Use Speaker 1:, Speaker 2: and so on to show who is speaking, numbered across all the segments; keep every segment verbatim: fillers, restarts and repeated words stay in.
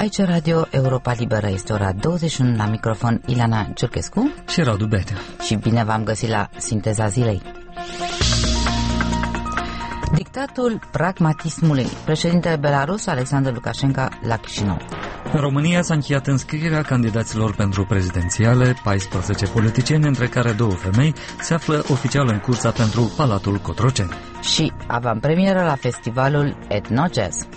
Speaker 1: Aici Radio Europa Liberă, este ora douăzeci și unu, la microfon Ileana Ciurchescu
Speaker 2: și Radu Betea.
Speaker 1: Și bine v-am găsit la Sinteza Zilei. Dictatul pragmatismului. Președintele Belarus, Alexandru Lukashenko, la Chișinău.
Speaker 2: În România s-a încheiat înscrierea candidaților pentru prezidențiale. paisprezece politicieni, între care două femei, se află oficial în cursa pentru Palatul Cotroceni.
Speaker 1: Și avantpremieră la festivalul Etno-Jazz.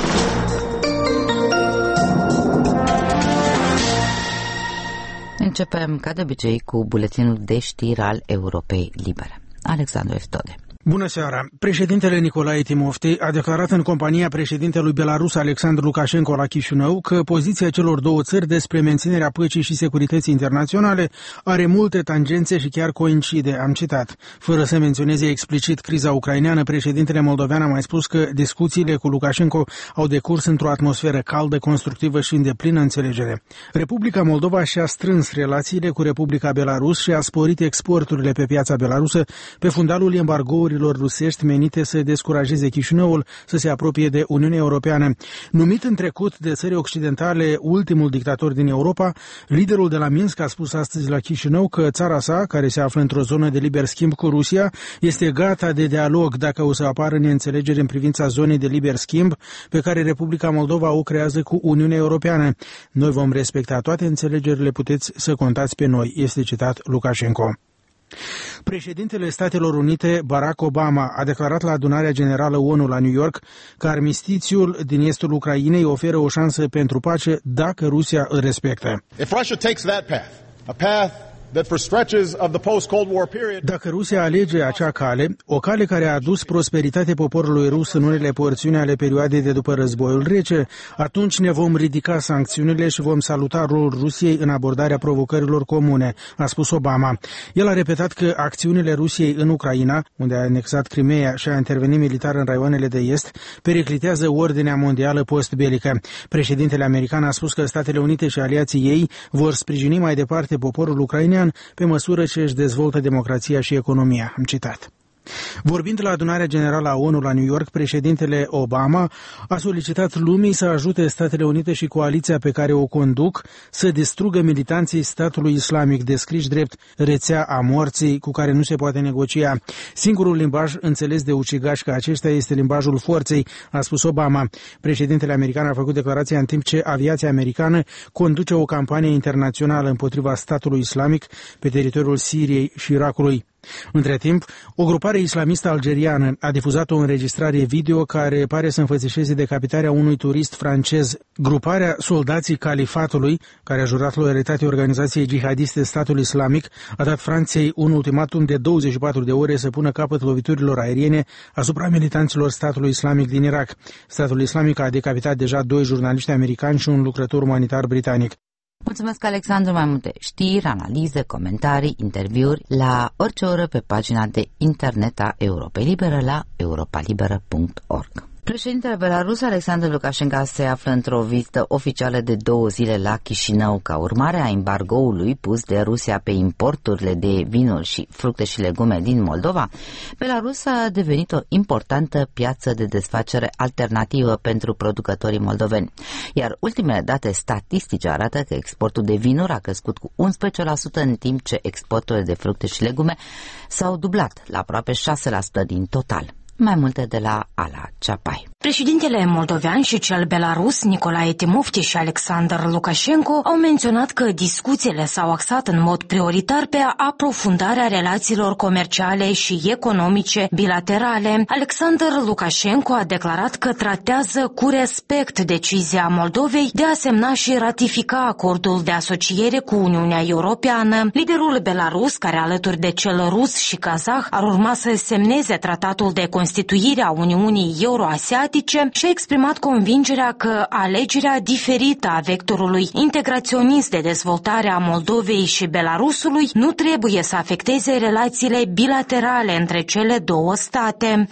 Speaker 1: Începem, ca de obicei, cu buletinul de știri al Europei Libere. Alexandru Eftode.
Speaker 3: Bună seara! Președintele Nicolae Timofte a declarat în compania președintelui Belarus Alexandru Lukashenko la Chișinău că poziția celor două țări despre menținerea păcii și securității internaționale are multe tangențe și chiar coincide, am citat. Fără să menționeze explicit criza ucraineană, președintele moldovean a mai spus că discuțiile cu Lukashenko au decurs într-o atmosferă caldă, constructivă și în deplină înțelegere. Republica Moldova și-a strâns relațiile cu Republica Belarus și a sporit exporturile pe piața belarusă pe fundalul embargoului rusești menite să descurajeze Chișinăul să se apropie de Uniunea Europeană. Numit în trecut de țări occidentale ultimul dictator din Europa, liderul de la Minsk a spus astăzi la Chișinău că țara sa, care se află într-o zonă de liber schimb cu Rusia, este gata de dialog dacă o să apară neînțelegeri în privința zonei de liber schimb pe care Republica Moldova o creează cu Uniunea Europeană. Noi vom respecta toate înțelegerile, puteți să contați pe noi, este citat Lukashenko. Președintele Statelor Unite, Barack Obama, a declarat la adunarea generală ONU la New York că armistițiul din estul Ucrainei oferă o șansă pentru pace dacă Rusia îl respectă.
Speaker 4: If Russia takes that path, a path that for stretches of the post-Cold War period...
Speaker 3: Dacă Rusia alege acea cale, o cale care a adus prosperitate poporului rus în unele porțiuni ale perioadei de după războiul rece, atunci ne vom ridica sancțiunile și vom saluta rolul Rusiei în abordarea provocărilor comune, a spus Obama. El a repetat că acțiunile Rusiei în Ucraina, unde a anexat Crimeea și a intervenit militar în raioanele de est, periclitează ordinea mondială postbelică. Președintele american a spus că Statele Unite și aliații ei vor sprijini mai departe poporul ucrainean pe măsură ce își dezvoltă democrația și economia. Am citat. Vorbind la adunarea generală a ONU la New York, președintele Obama a solicitat lumii să ajute Statele Unite și coaliția pe care o conduc să distrugă militanții statului islamic, descriși drept rețea a morții cu care nu se poate negocia. Singurul limbaj înțeles de ucigași ca aceștia este limbajul forței, a spus Obama. Președintele american a făcut declarația în timp ce aviația americană conduce o campanie internațională împotriva statului islamic pe teritoriul Siriei și Irakului. Între timp, o grupare islamistă algeriană a difuzat o înregistrare video care pare să înfățișeze decapitarea unui turist francez. Gruparea Soldații Califatului, care a jurat loialitate organizației jihadiste Statul Islamic, a dat Franței un ultimatum de douăzeci și patru de ore să pună capăt loviturilor aeriene asupra militanților Statului Islamic din Irak. Statul Islamic a decapitat deja doi jurnaliști americani și un lucrător umanitar britanic.
Speaker 1: Mulțumesc, Alexandru. Mai multe știri, analize, comentarii, interviuri la orice oră pe pagina de internet a Europei Liberă la europa liberă punct org. Președintele Belarus, Alexandru Lukashenko, se află într-o vizită oficială de două zile la Chișinău, ca urmare a embargoului pus de Rusia pe importurile de vinuri și fructe și legume din Moldova. Belarus a devenit o importantă piață de desfacere alternativă pentru producătorii moldoveni, iar ultimele date statistice arată că exportul de vinuri a crescut cu unsprezece la sută, în timp ce exporturile de fructe și legume s-au dublat la aproape șase la sută din total. Mai multe de la Ala Ceapai.
Speaker 5: Președintele moldovean și cel belarus, Nicolae Timofte și Alexandru Lukashenko, au menționat că discuțiile s-au axat în mod prioritar pe aprofundarea relațiilor comerciale și economice bilaterale. Alexandru Lukashenko a declarat că tratează cu respect decizia Moldovei de a semna și ratifica acordul de asociere cu Uniunea Europeană. Liderul belarus, care alături de cel rus și kazah ar urma să semneze tratatul de constituire a Uniunii Euroasiatice, și-a exprimat convingerea că alegerea diferită a vectorului integraționist de dezvoltare a Moldovei și Belarusului nu trebuie să afecteze relațiile bilaterale între cele două state.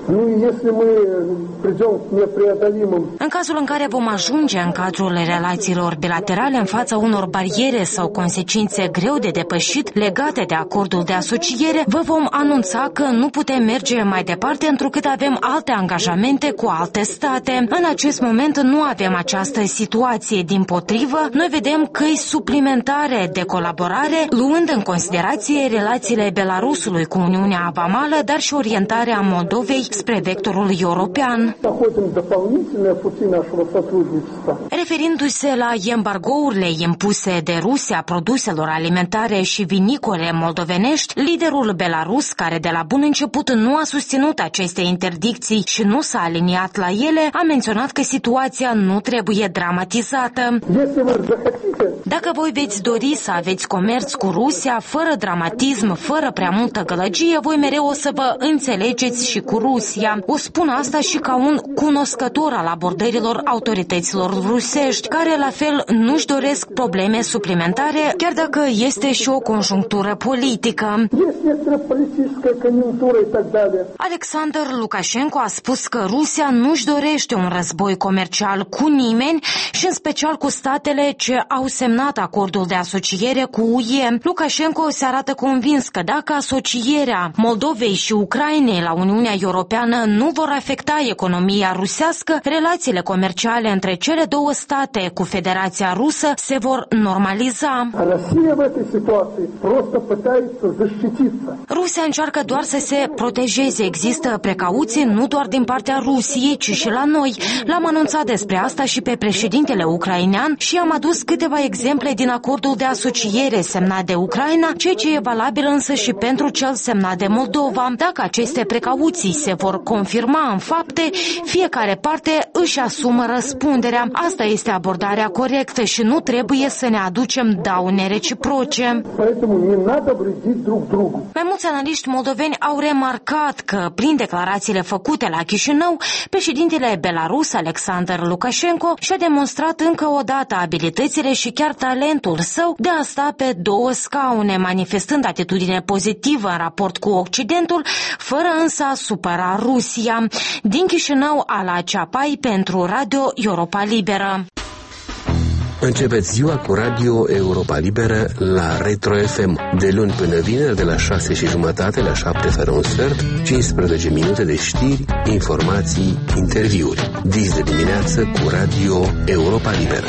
Speaker 5: În cazul în care vom ajunge în cadrul relațiilor bilaterale în fața unor bariere sau consecințe greu de depășit legate de acordul de asociere, vă vom anunța că nu putem merge mai departe întrucât avem alte angajamente cu alte state. În acest moment nu avem această situație. Dimpotrivă, noi vedem căi suplimentare de colaborare, luând în considerație relațiile Belarusului cu Uniunea Vamală, dar și orientarea Moldovei spre vectorul european. Referindu-se la embargourile impuse de Rusia produselor alimentare și vinicole moldovenești, liderul belarus, care de la bun început nu a susținut aceste interdicții și nu s-a aliniat la ele, a menționat că situația nu trebuie dramatizată. Dacă voi veți dori să aveți comerț cu Rusia, fără dramatism, fără prea multă gălăgie, voi mereu o să vă înțelegeți și cu Rusia. O spun asta și ca un cunoscător al abordărilor autorităților rusești, care la fel nu-și doresc probleme suplimentare, chiar dacă este și o conjunctură politică. Alexander Lukashenko a spus că Rusia nu-și dorește un război comercial cu nimeni și în special cu statele ce au semnat acordul de asociere cu U E. Lukashenko se arată convins că dacă asocierea Moldovei și Ucrainei la Uniunea Europeană nu vor afecta economia rusească, relațiile comerciale între cele două state cu Federația Rusă se vor normaliza. Rusia încearcă doar să se protejeze. Există precauții nu doar din partea Rusiei, ci și la noi. L-am anunțat despre asta și pe președintele ucrainean și am adus câteva exemple din acordul de asociere semnat de Ucraina, ceea ce e valabil însă și pentru cel semnat de Moldova. Dacă aceste precauții se vor confirma în fapte, fiecare parte își asumă răspunderea. Asta este abordarea corectă și nu trebuie să ne aducem daune reciproce. Mai mulți analiști moldoveni au remarcat că, prin declarațiile făcute la Chișinău, președintele belarus Alexander Lukashenko și-a demonstrat încă o dată abilitățile și chiar talentul său de a sta pe două scaune, manifestând atitudine pozitivă în raport cu Occidentul, fără însă a supăra Rusia. Din Chișinău, Ala Ceapai pentru Radio Europa Liberă.
Speaker 6: Începeți ziua cu Radio Europa Liberă la Retro F M, de luni până vineri, de la șase și jumătate la șapte fără un sfert, cincisprezece minute de știri, informații, interviuri. Dis de dimineață cu Radio Europa Liberă.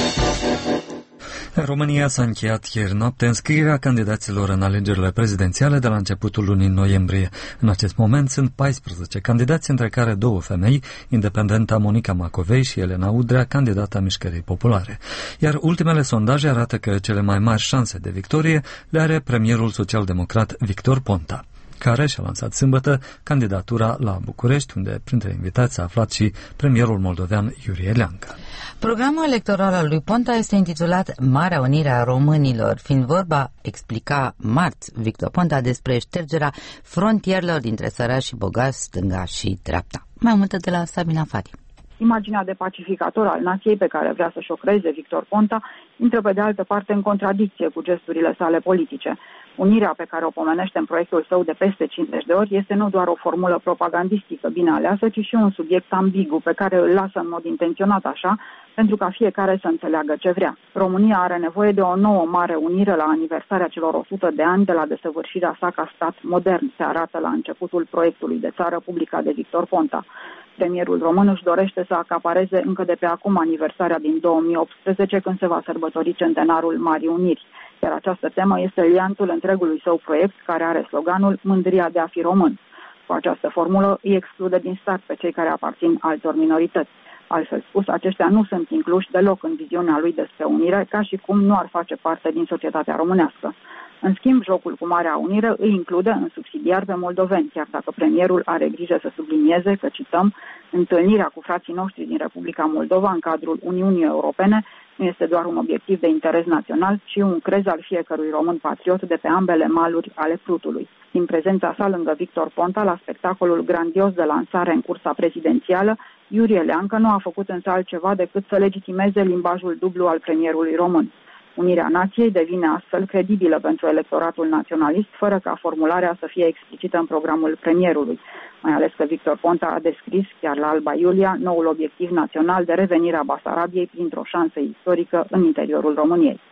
Speaker 2: În România s-a încheiat ieri noapte înscrierea candidaților în alegerile prezidențiale de la începutul lunii noiembrie. În acest moment sunt paisprezece candidați, între care două femei, independenta Monica Macovei și Elena Udrea, candidata Mișcării Populare. Iar ultimele sondaje arată că cele mai mari șanse de victorie le are premierul social-democrat Victor Ponta, care și-a lansat sâmbătă candidatura la București, unde printre invitați s-a aflat și premierul moldovean Iurie Leancă.
Speaker 1: Programul electoral al lui Ponta este intitulat Marea Unire a Românilor, fiind vorba, explica marți Victor Ponta, despre ștergerea frontierelor dintre săraci și bogați, stânga și dreapta. Mai multe de la Sabina Fadi.
Speaker 7: Imaginea de pacificator al nației pe care vrea să-și o creeze Victor Ponta intră pe de altă parte în contradicție cu gesturile sale politice. Unirea pe care o pomenește în proiectul său de peste cincizeci de ori este nu doar o formulă propagandistică bine aleasă, ci și un subiect ambigu pe care îl lasă în mod intenționat așa, pentru ca fiecare să înțeleagă ce vrea. România are nevoie de o nouă mare unire la aniversarea celor o sută de ani de la desăvârșirea sa ca stat modern, se arată la începutul proiectului de țară publicat de Victor Ponta. Premierul român își dorește să acapareze încă de pe acum aniversarea din două mii optsprezece, când se va sărbători centenarul Marii Uniri. Iar această temă este liantul întregului său proiect, care are sloganul Mândria de a fi român. Cu această formulă îi exclude din start pe cei care aparțin altor minorități. Altfel spus, aceștia nu sunt incluși deloc în viziunea lui despre unire, ca și cum nu ar face parte din societatea românească. În schimb, jocul cu Marea Unire îi include în subsidiar pe moldoveni, chiar dacă premierul are grijă să sublinieze că, cităm, întâlnirea cu frații noștri din Republica Moldova în cadrul Uniunii Europene nu este doar un obiectiv de interes național, ci un crez al fiecărui român patriot de pe ambele maluri ale Prutului. Din prezența sa lângă Victor Ponta, la spectacolul grandios de lansare în cursa prezidențială, Iurie Leancă nu a făcut însă altceva decât să legitimeze limbajul dublu al premierului român. Unirea nației devine astfel credibilă pentru electoratul naționalist, fără ca formularea să fie explicită în programul premierului, mai ales că Victor Ponta a descris, chiar la Alba Iulia, noul obiectiv național de revenire a Basarabiei printr-o șansă istorică în interiorul României.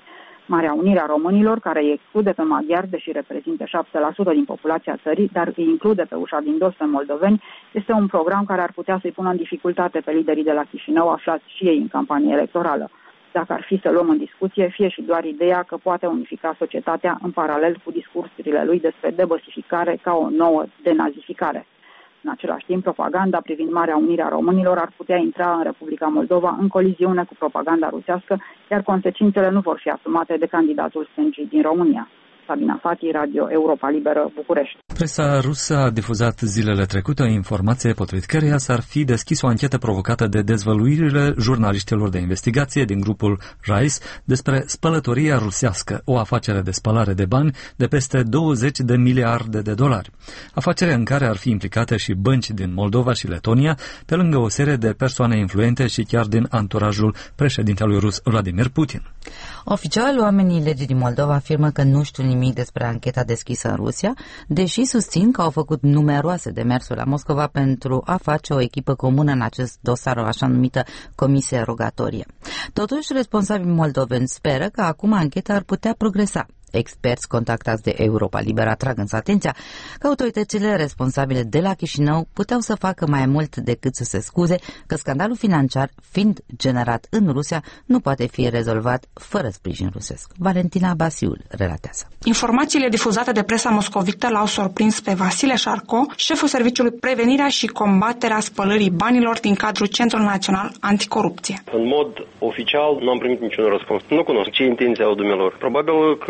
Speaker 7: Marea Unire a Românilor, care îi exclude pe maghiari, deși reprezintă șapte la sută din populația țării, dar îi include pe ușa din dos pe moldoveni, este un program care ar putea să-i pună în dificultate pe liderii de la Chișinău, aflați și ei în campanie electorală. Dacă ar fi să luăm în discuție, fie și doar ideea că poate unifica societatea în paralel cu discursurile lui despre debăsificare ca o nouă denazificare. În același timp, propaganda privind Marea Unire a Românilor ar putea intra în Republica Moldova în coliziune cu propaganda rusească, iar consecințele nu vor fi asumate de candidatul stângii din România. Sabina Fati, Radio Europa Liberă, București.
Speaker 2: Presa rusă a difuzat zilele trecute o informație potrivit căreia s-ar fi deschis o anchetă provocată de dezvăluirile jurnaliștilor de investigație din grupul RISE despre spălătoria rusească, o afacere de spălare de bani de peste douăzeci de miliarde de dolari. Afacere în care ar fi implicate și bănci din Moldova și Letonia, pe lângă o serie de persoane influente și chiar din anturajul președintelui rus Vladimir Putin.
Speaker 1: Oficial, oamenii legii din Moldova afirmă că nu știu nimic despre ancheta deschisă în Rusia, deși susțin că au făcut numeroase demersuri la Moscova pentru a face o echipă comună în acest dosar, o așa numită comisie rogatorie. Totuși, responsabilii moldoveni speră că acum ancheta ar putea progresa. Experți contactați de Europa Liberă atrag însă atenția că autoritățile responsabile de la Chișinău puteau să facă mai mult decât să se scuze că scandalul financiar, fiind generat în Rusia, nu poate fi rezolvat fără sprijin rusesc. Valentina Basiul relatează.
Speaker 8: Informațiile difuzate de presa moscovită l-au surprins pe Vasile Șarco, șeful Serviciului Prevenirea și Combaterea Spălării Banilor din cadrul Centrul Național Anticorupție.
Speaker 9: În mod oficial nu am primit niciun răspuns. Nu cunosc ce intenții au dumnealor. Probabil că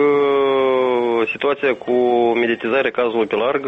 Speaker 9: situația cu mediatizarea cazului pe larg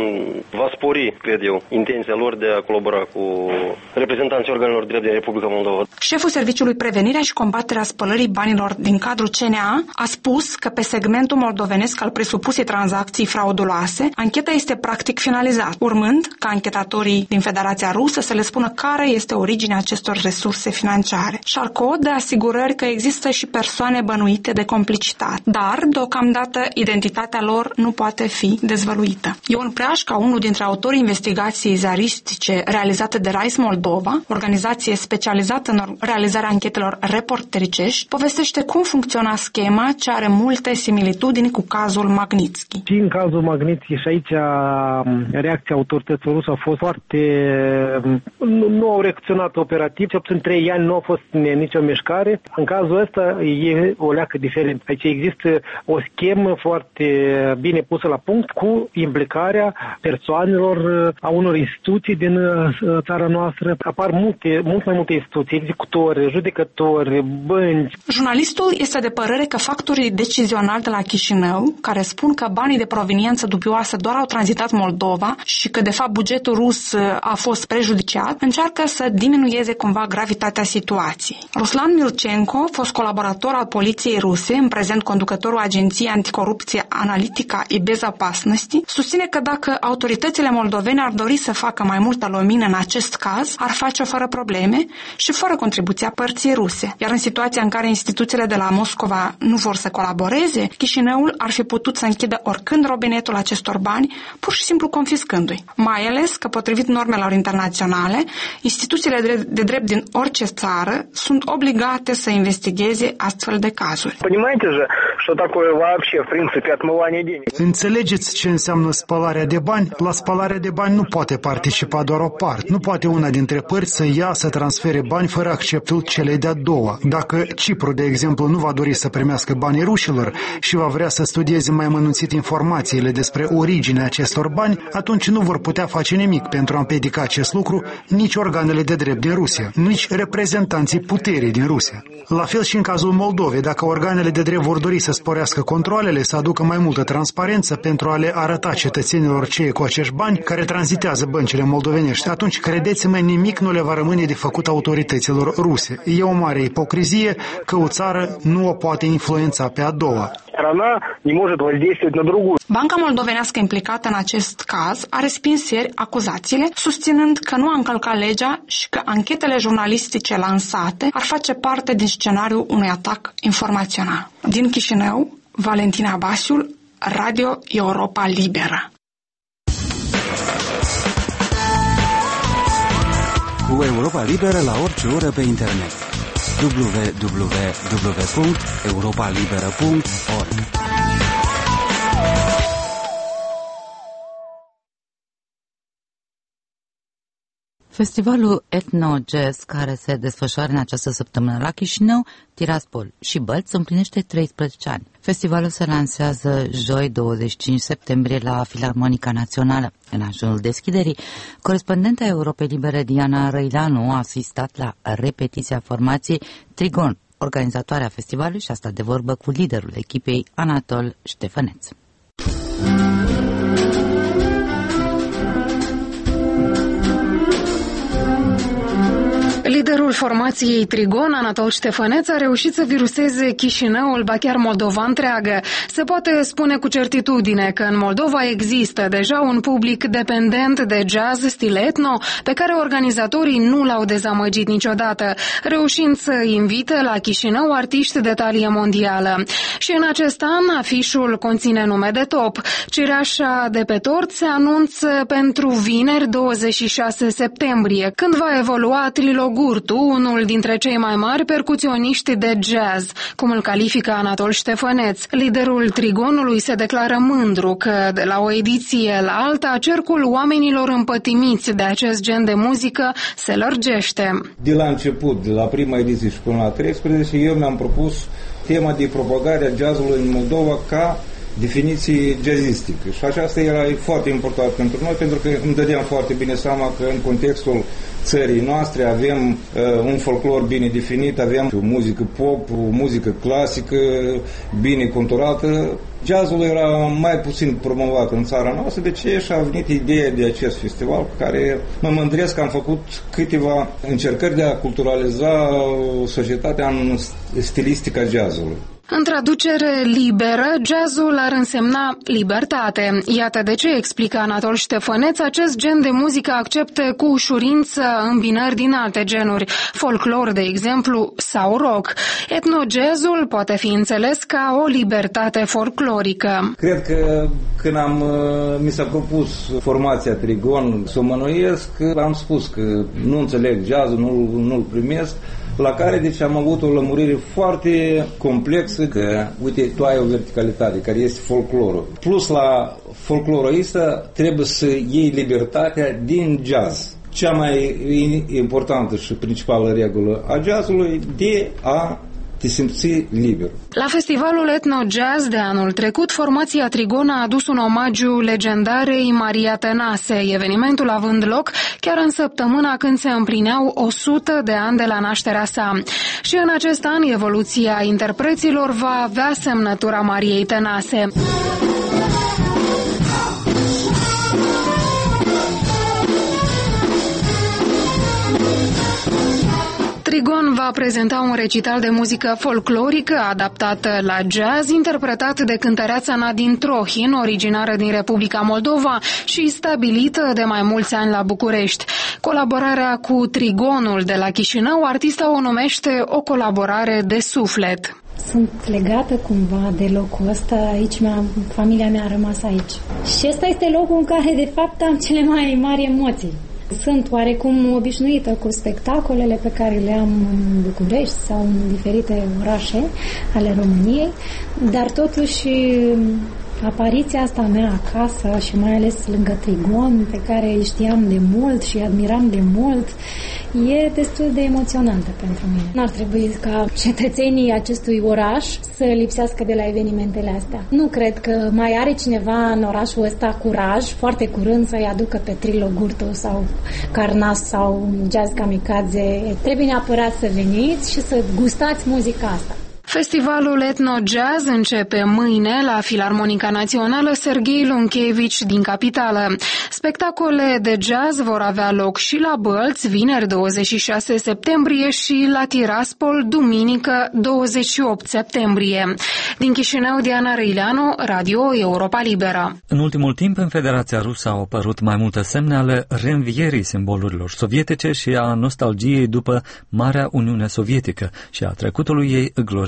Speaker 9: va spori, cred eu, intenția lor de a colabora cu reprezentanții organelor drept din Republica Moldova.
Speaker 8: Șeful Serviciului Prevenirea și Combaterea Spălării Banilor din cadrul C N A a spus că pe segmentul moldovenesc al presupusei tranzacții frauduloase, ancheta este practic finalizată, urmând ca anchetatorii din Federația Rusă să le spună care este originea acestor resurse financiare. Șarco dă asigurări că există și persoane bănuite de complicitate, dar deocamdată identitatea lor nu poate fi dezvăluită. Ion Preașca, unul dintre autorii investigației ziaristice realizate de RISE Moldova, organizație specializată în realizarea anchetelor reportericești, povestește cum funcționa schema ce are multe similitudini cu cazul Magnitsky.
Speaker 10: Și în cazul Magnitsky și aici reacția autorităților ruse a fost foarte... Nu, nu au reacționat operativ, cel puțin trei ani nu a fost nicio mișcare. În cazul ăsta e o leacă diferit. Aici există o schemă foarte bine pusă la punct cu implicarea persoanelor a unor instituții din țara noastră. Apar multe, mult mai multe instituții, executori, judecători, bănci.
Speaker 8: Jurnalistul este de părere că factorii decizionali de la Chișinău, care spun că banii de proveniență dubioasă doar au tranzitat Moldova și că de fapt bugetul rus a fost prejudiciat, încearcă să diminueze cumva gravitatea situației. Ruslan Milchenko, fost colaborator al poliției ruse, în prezent conducătorul Agenției Anticorupție Analitica i Bezopasnosti, susține că dacă autoritățile moldovene ar dori să facă mai multă lumină în acest caz, ar face-o fără probleme și fără contribuția părții ruse. Iar în situația în care instituțiile de la Moscova nu vor să colaboreze, Chișinăul ar fi putut să închidă oricând robinetul acestor bani, pur și simplu confiscându-i. Mai ales că, potrivit normelor internaționale, instituțiile de drept din orice țară sunt obligate să investigheze astfel de cazuri.
Speaker 11: Înțelegeți ce înseamnă spălarea de bani? La spălarea de bani nu poate participa doar o parte. Nu poate una dintre părți să ia să transfere bani fără acceptul celei de-a doua. Dacă Cipru, de exemplu, nu va dori să primească banii rușilor și va vrea să studieze mai amănunțit informațiile despre originea acestor bani, atunci nu vor putea face nimic pentru a împiedica acest lucru nici organele de drept din Rusia, nici reprezentanții puterii din Rusia. La fel și în cazul Moldovei, dacă organele de drept vor dori să sporească controalele, să aducă mai multă transparență pentru a le arăta cetățenilor ce e cu acești bani care tranzitează băncile moldovenești, atunci, credeți-mă, nimic nu le va rămâne de făcut autorităților ruse. E o mare ipocrizie că o țară nu o poate influența pe a doua.
Speaker 8: Banca moldovenească implicată în acest caz a respins ieri acuzațiile, susținând că nu a încălcat legea și că anchetele jurnalistice lansate ar face parte din scenariul unui atac informațional. Din Chișinău, Valentina Basiul, Radio Europa Liberă.
Speaker 12: Cu Europa Liberă la orice oră pe internet. w w w punct europa liberă punct org.
Speaker 1: Festivalul Etno-Jazz, care se desfășoară în această săptămână la Chișinău, Tiraspol și Bălți, împlinește treisprezece ani. Festivalul se lansează joi douăzeci și cinci septembrie la Filarmonica Națională. În ajunul deschiderii, corespondenta Europei Libere Diana Răileanu a asistat la repetiția formației Trigon, organizatoarea festivalului, și a stat de vorbă cu liderul echipei, Anatol Ștefăneț.
Speaker 13: Liderul formației Trigon, Anatol Ștefăneț, a reușit să viruseze Chișinăul, ba chiar Moldova întreagă. Se poate spune cu certitudine că în Moldova există deja un public dependent de jazz stil etno, pe care organizatorii nu l-au dezamăgit niciodată, reușind să invite la Chișinău artiști de talie mondială. Și în acest an, afișul conține nume de top. Cireașa de pe tort se anunță pentru vineri douăzeci și șase septembrie, când va evolua Trilogul Gurtu, unul dintre cei mai mari percuționiști de jazz, cum îl califică Anatol Ștefăneț. Liderul Trigonului se declară mândru că, de la o ediție la alta, cercul oamenilor împătimiți de acest gen de muzică se lărgește.
Speaker 14: De la început, de la prima ediție și până la treisprezece, eu mi-am propus tema de propagare a jazzului în Moldova ca definiție jazzistică. Și aceasta era foarte important pentru noi, pentru că îmi dădeam foarte bine seama că în contextul țării noastre avem uh, un folclor bine definit, avem o muzică pop, o muzică clasică bine conturată. Jazzul era mai puțin promovat în țara noastră, de ce și a venit ideea de acest festival, cu care mă mândresc că am făcut câteva încercări de a culturaliza societatea în stilistica jazzului.
Speaker 13: În traducere liberă, jazzul ar însemna libertate. Iată de ce, explică Anatol Ștefăneț, acest gen de muzică acceptă cu ușurință îmbinări din alte genuri, folclor, de exemplu, sau rock. Etno-jazzul poate fi înțeles ca o libertate folclorică.
Speaker 14: Cred că când am, mi s-a propus formația Trigon să o mănuiesc, am spus că nu înțeleg jazzul, nu, nu-l primesc, la care deci am avut o lămurire foarte complexă că, uite, tu ai o verticalitate care este folclorul. Plus la folclorul ăsta trebuie să iei libertatea din jazz. Cea mai importantă și principală regulă a jazzului de a te simți liber.
Speaker 13: La festivalul Etno-Jazz de anul trecut, formația Trigon a adus un omagiu legendarei Maria Tănase, evenimentul având loc chiar în săptămâna când se împlineau o sută de ani de la nașterea sa. Și în acest an, evoluția interpreților va avea semnătura Mariei Tănase. Trigon va prezenta un recital de muzică folclorică adaptată la jazz, interpretat de cântăreața Nadine Trohin, originară din Republica Moldova și stabilită de mai mulți ani la București. Colaborarea cu Trigonul de la Chișinău, artista o numește o colaborare de suflet.
Speaker 15: Sunt legată cumva de locul ăsta, aici mea, familia mea a rămas aici. Și ăsta este locul în care de fapt am cele mai mari emoții. Sunt oarecum obișnuită cu spectacolele pe care le am în București sau în diferite orașe ale României, dar totuși apariția asta mea acasă și mai ales lângă Trigon, pe care îi știam de mult și admiram de mult, e destul de emoționantă pentru mine. N-ar trebui ca cetățenii acestui oraș să lipsească de la evenimentele astea. Nu cred că mai are cineva în orașul ăsta curaj, foarte curând, să-i aducă pe Trilo Gurtu sau Carnas sau Jazz Kamikaze. Trebuie neapărat să veniți și să gustați muzica asta.
Speaker 13: Festivalul Etno-Jazz începe mâine la Filarmonica Națională Serghei Lunchevici din capitală. Spectacole de jazz vor avea loc și la Bălți, vineri douăzeci și șase septembrie, și la Tiraspol, duminică douăzeci și opt septembrie. Din Chișinău, Diana Răileanu, Radio Europa Liberă.
Speaker 2: În ultimul timp, în Federația Rusă au apărut mai multe semne ale reînvierii simbolurilor sovietice și a nostalgiei după Marea Uniune Sovietică și a trecutului ei glorios.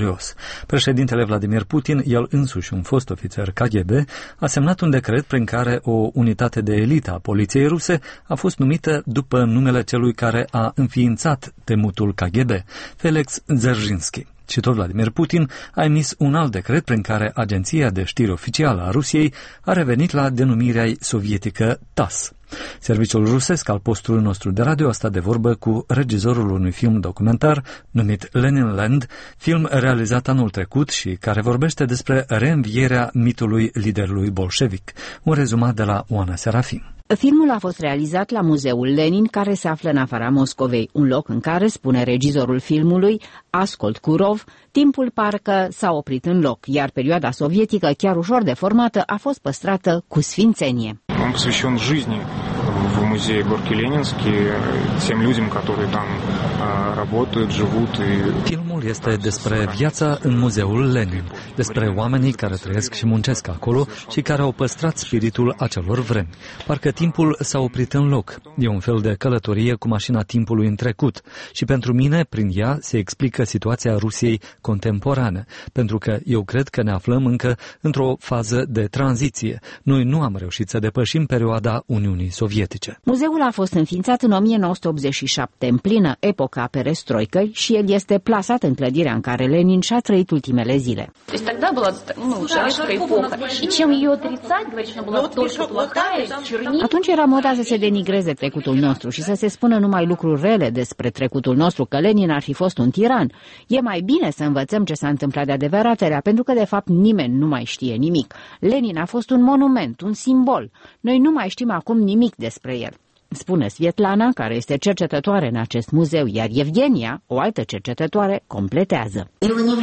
Speaker 2: periculos. Președintele Vladimir Putin, el însuși un fost ofițer K G B, a semnat un decret prin care o unitate de elită a poliției ruse a fost numită după numele celui care a înființat temutul K G B, Felix Dzerzhinsky. Și tot Vladimir Putin a emis un alt decret prin care agenția de știri oficială a Rusiei a revenit la denumirea sovietică T A S S. Serviciul rusesc al postului nostru de radio a stat de vorbă cu regizorul unui film documentar numit Lenin Land, film realizat anul trecut și care vorbește despre reînvierea mitului liderului bolșevic. Un rezumat de la Oana Serafim.
Speaker 16: Filmul a fost realizat la Muzeul Lenin, care se află în afara Moscovei, un loc în care, spune regizorul filmului, Ascolt Kurov, timpul parcă s-a oprit în loc, iar perioada sovietică, chiar ușor deformată, a fost păstrată cu sfințenie.
Speaker 17: Он посвящен жизни в музее Горький-Ленинский, тем людям, которые там работают, живут.
Speaker 2: Filmul este despre viața în Muzeul Lenin, despre oamenii care trăiesc și muncesc acolo și care au păstrat spiritul acelor vremi. Parcă timpul s-a oprit în loc. E un fel de călătorie cu mașina timpului în trecut și pentru mine, prin ea, se explică situația Rusiei contemporane, pentru că eu cred că ne aflăm încă într-o fază de tranziție. Noi nu am reușit să depășim perioada Uniunii Sovietice.
Speaker 16: Muzeul a fost înființat în o mie nouă sute optzeci și șapte, în plină epoca perestroicăi, și el este plasat în clădirea în care Lenin și-a trăit ultimele zile. Atunci era moda să se denigreze trecutul nostru și să se spună numai lucruri rele despre trecutul nostru, că Lenin ar fi fost un tiran. E mai bine să învățăm ce s-a întâmplat de adevăratele, pentru că de fapt nimeni nu mai știe nimic. Lenin a fost un monument, un simbol. Noi nu mai știm acum nimic despre el, spune Svetlana, care este cercetătoare în acest muzeu, iar Evgenia, o altă cercetătoare, completează.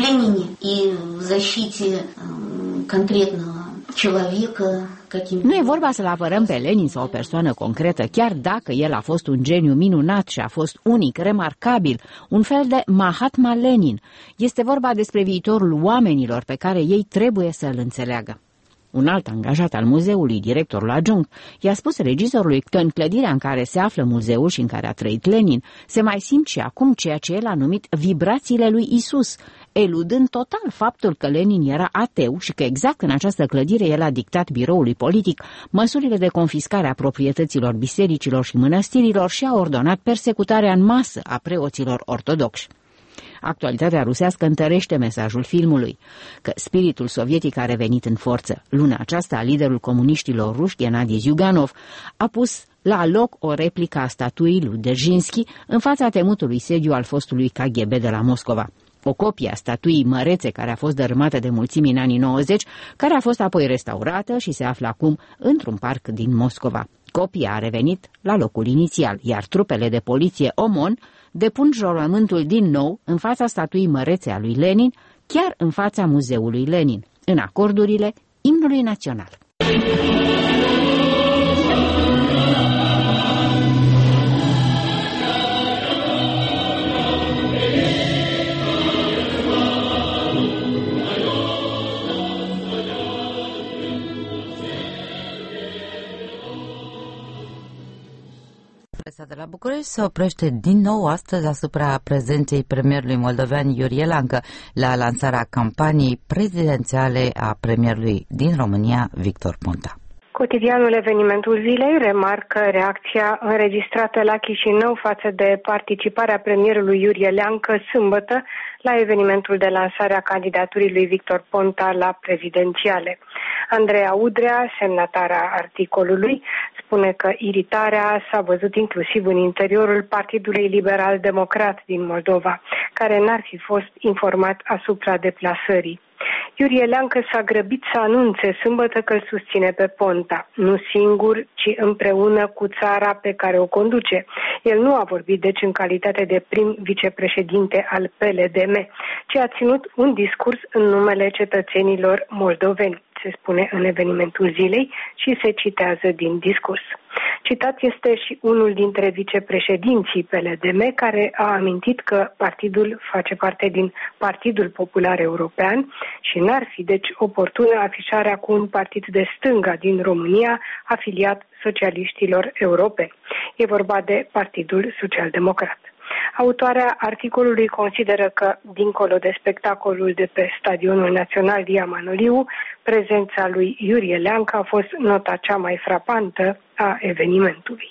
Speaker 16: Nu e vorba să-l apărăm pe Lenin sau o persoană concretă, chiar dacă el a fost un geniu minunat și a fost unic, remarcabil, un fel de Mahatma Lenin. Este vorba despre viitorul oamenilor pe care ei trebuie să-l înțeleagă. Un alt angajat al muzeului, directorul adjunct, i-a spus regizorului că în clădirea în care se află muzeul și în care a trăit Lenin, se mai simt și acum ceea ce el a numit vibrațiile lui Isus, eludând total faptul că Lenin era ateu și că exact în această clădire el a dictat biroului politic măsurile de confiscare a proprietăților bisericilor și mănăstirilor și a ordonat persecutarea în masă a preoților ortodoxi. Actualitatea rusească întărește mesajul filmului, că spiritul sovietic a revenit în forță. Luna aceasta, liderul comuniștilor ruși, Gennady Zyuganov, a pus la loc o replică a statuii lui Dzerzhinsky în fața temutului sediu al fostului K G B de la Moscova. O copie a statuii mărețe care a fost dărâmată de mulțimi în anii nouăzeci, care a fost apoi restaurată și se află acum într-un parc din Moscova. Copia a revenit la locul inițial, iar trupele de poliție OMON depun jurământul din nou în fața statuii mărețe a lui Lenin, chiar în fața muzeului Lenin, în acordurile imnului național.
Speaker 1: Presa de la București se oprește din nou astăzi asupra prezenței premierului moldovean Iurie Lancă la lansarea campaniei prezidențiale a premierului din România, Victor Ponta.
Speaker 18: Cotidianul Evenimentul Zilei remarcă reacția înregistrată la Chișinău față de participarea premierului Iurie Leancă sâmbătă la evenimentul de lansare a candidaturii lui Victor Ponta la prezidențiale. Andreea Udrea, semnatarea articolului, spune că iritarea s-a văzut inclusiv în interiorul Partidului Liberal Democrat din Moldova, care n-ar fi fost informat asupra deplasării. Iurie Leancă s-a grăbit să anunțe sâmbătă că îl susține pe Ponta, nu singur, ci împreună cu țara pe care o conduce. El nu a vorbit deci în calitate de prim vicepreședinte al P L D M, ci a ținut un discurs în numele cetățenilor moldoveni, se spune în evenimentul zilei și se citează din discurs. Citat este și unul dintre vicepreședinții P L D M, care a amintit că partidul face parte din Partidul Popular European și n-ar fi deci oportună afișarea cu un partid de stânga din România afiliat socialiștilor europeni. E vorba de Partidul Social Democrat. Autoarea articolului consideră că, dincolo de spectacolul de pe Stadionul Național Dia Manoliu, prezența lui Iurie Leancă a fost nota cea mai frapantă a evenimentului.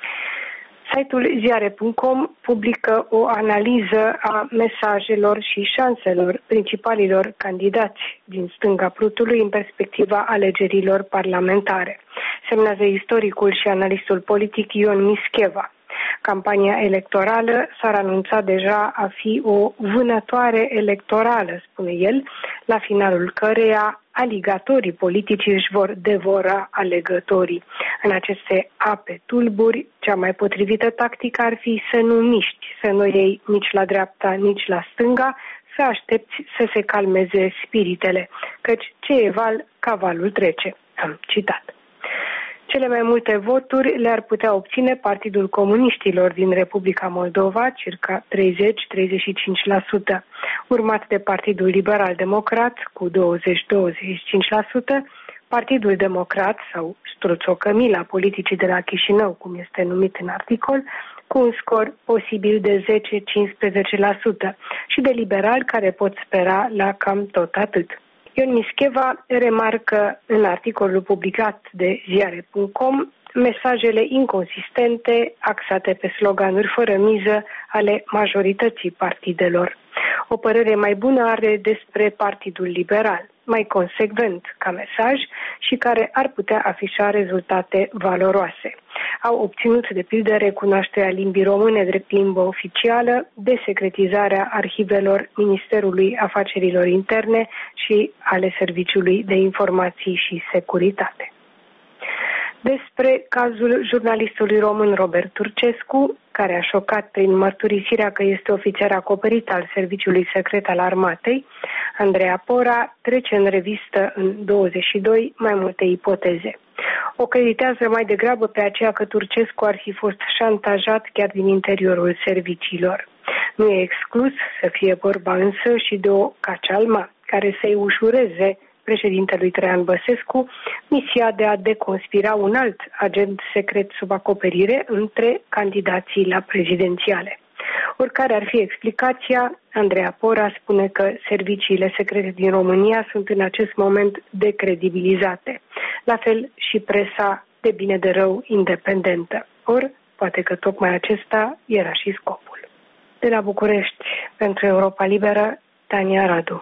Speaker 18: Site-ul ziare punct com publică o analiză a mesajelor și șanselor principalilor candidați din stânga Prutului în perspectiva alegerilor parlamentare, semnează istoricul și analistul politic Ion Mischeva. Campania electorală s-ar anunța deja a fi o vânătoare electorală, spune el, la finalul căreia aligatorii politici își vor devora alegătorii. În aceste ape tulburi, cea mai potrivită tactică ar fi să nu miști, să nu iei nici la dreapta, nici la stânga, să aștepți să se calmeze spiritele, căci ce e val, cavalul trece. Am citat. Cele mai multe voturi le-ar putea obține Partidul Comuniștilor din Republica Moldova, circa treizeci-treizeci și cinci la sută, urmat de Partidul Liberal Democrat cu douăzeci-douăzeci și cinci la sută, Partidul Democrat sau Struțocămila politicii de la Chișinău, cum este numit în articol, cu un scor posibil de zece-cincisprezece la sută și de liberali care pot spera la cam tot atât. Ion Mischeva remarcă în articolul publicat de ziare punct com mesajele inconsistente axate pe sloganuri fără miză ale majorității partidelor. O părere mai bună are despre Partidul Liberal, mai consecvent ca mesaj și care ar putea afișa rezultate valoroase. Au obținut, de pildă, recunoașterea limbii române drept limbă oficială, desecretizarea arhivelor Ministerului Afacerilor Interne și ale Serviciului de Informații și Securitate. Despre cazul jurnalistului român Robert Turcescu, care a șocat prin mărturisirea că este ofițer acoperit al Serviciului Secret al Armatei, Andreea Pora trece în revistă în douăzeci și doi mai multe ipoteze. O creditează mai degrabă pe aceea că Turcescu ar fi fost șantajat chiar din interiorul serviciilor. Nu e exclus să fie vorba însă și de o cacealma care să-i ușureze președintelui Traian Băsescu misia de a deconspira un alt agent secret sub acoperire între candidații la prezidențiale. Oricare ar fi explicația, Andreea Pora spune că serviciile secrete din România sunt în acest moment decredibilizate. La fel și presa de bine de rău independentă. Ori, poate că tocmai acesta era și scopul. De la București, pentru Europa Liberă, Tania Radu.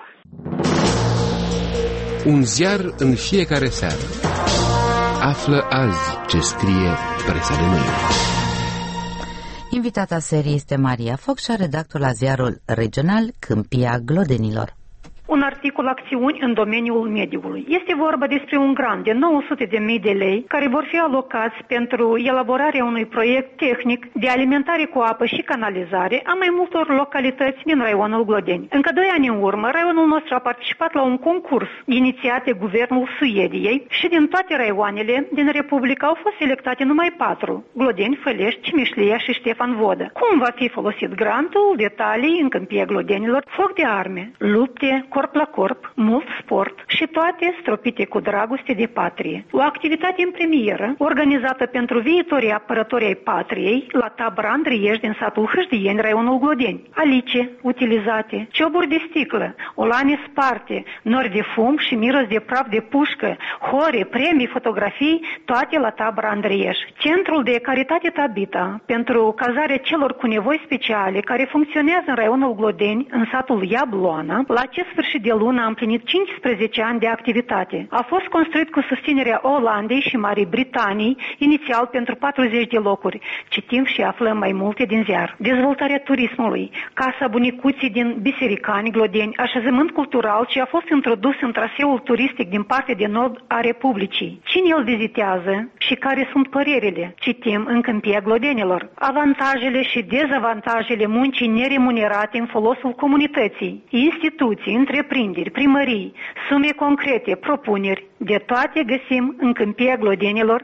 Speaker 6: Un ziar în fiecare seară. Află azi ce scrie presa de mâine.
Speaker 1: Invitata seriei este Maria Focșa, redactor la ziarul regional Câmpia Glodenilor.
Speaker 19: Un articol acțiuni în domeniul mediului. Este vorba despre un grant de nouă sute de mii de lei care vor fi alocați pentru elaborarea unui proiect tehnic de alimentare cu apă și canalizare a mai multor localități din raionul Glodeni. Încă doi ani în urmă, raionul nostru a participat la un concurs inițiat de guvernul Suediei și din toate raioanele din Republică au fost selectate numai patru: Glodeni, Fălești, Cimișlia și Ștefan Vodă. Cum va fi folosit grantul? Detalii în Câmpia Glodenilor: foc de arme, lupte, corp la corp, mult sport și toate stropite cu dragoste de patrie. O activitate în premieră, organizată pentru viitorii apărători ai patriei, la tabăra Andriești din satul Hâșdieni, raionul Glodeni. Alice utilizate, cioburi de sticlă, olane sparte, nori de fum și miros de praf de pușcă, hore, premii, fotografii, toate la tabăra Andriești. Centrul de caritate Tabita, pentru cazarea celor cu nevoi speciale, care funcționează în raionul Glodeni, în satul Iabloana, la acest sfârșit de lună a împlinit cincisprezece ani de activitate. A fost construit cu susținerea Olandei și Marii Britanii, inițial pentru patruzeci de locuri. Citim și aflăm mai multe din ziar. Dezvoltarea turismului, Casa Bunicuții din Bisericani, Glodeni, așezământ cultural ce a fost introdus în traseul turistic din partea de nord a Republicii. Cine îl vizitează și care sunt părerile? Citim în Câmpia Glodenilor. Avantajele și dezavantajele muncii neremunerate în folosul comunității, instituții, întreprinderi, primării, sume concrete, propuneri, de toate găsim în Câmpia Glodenilor.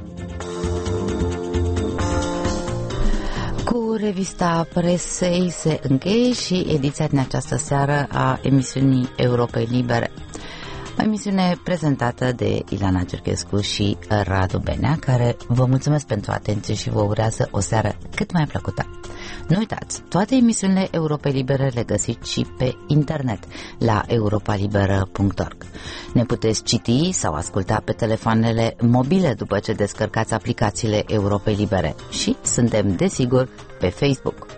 Speaker 1: Cu revista presei se încheie și ediția din această seară a emisiunii Europei Libere. O emisiune prezentată de Ilana Cerchescu și Radu Benea, care vă mulțumesc pentru atenție și vă urează o seară cât mai plăcută. Nu uitați, toate emisiunile Europa Liberă le găsiți și pe internet la europa liberă punct org. Ne puteți citi sau asculta pe telefoanele mobile după ce descărcați aplicațiile Europa Libere și suntem, desigur, pe Facebook.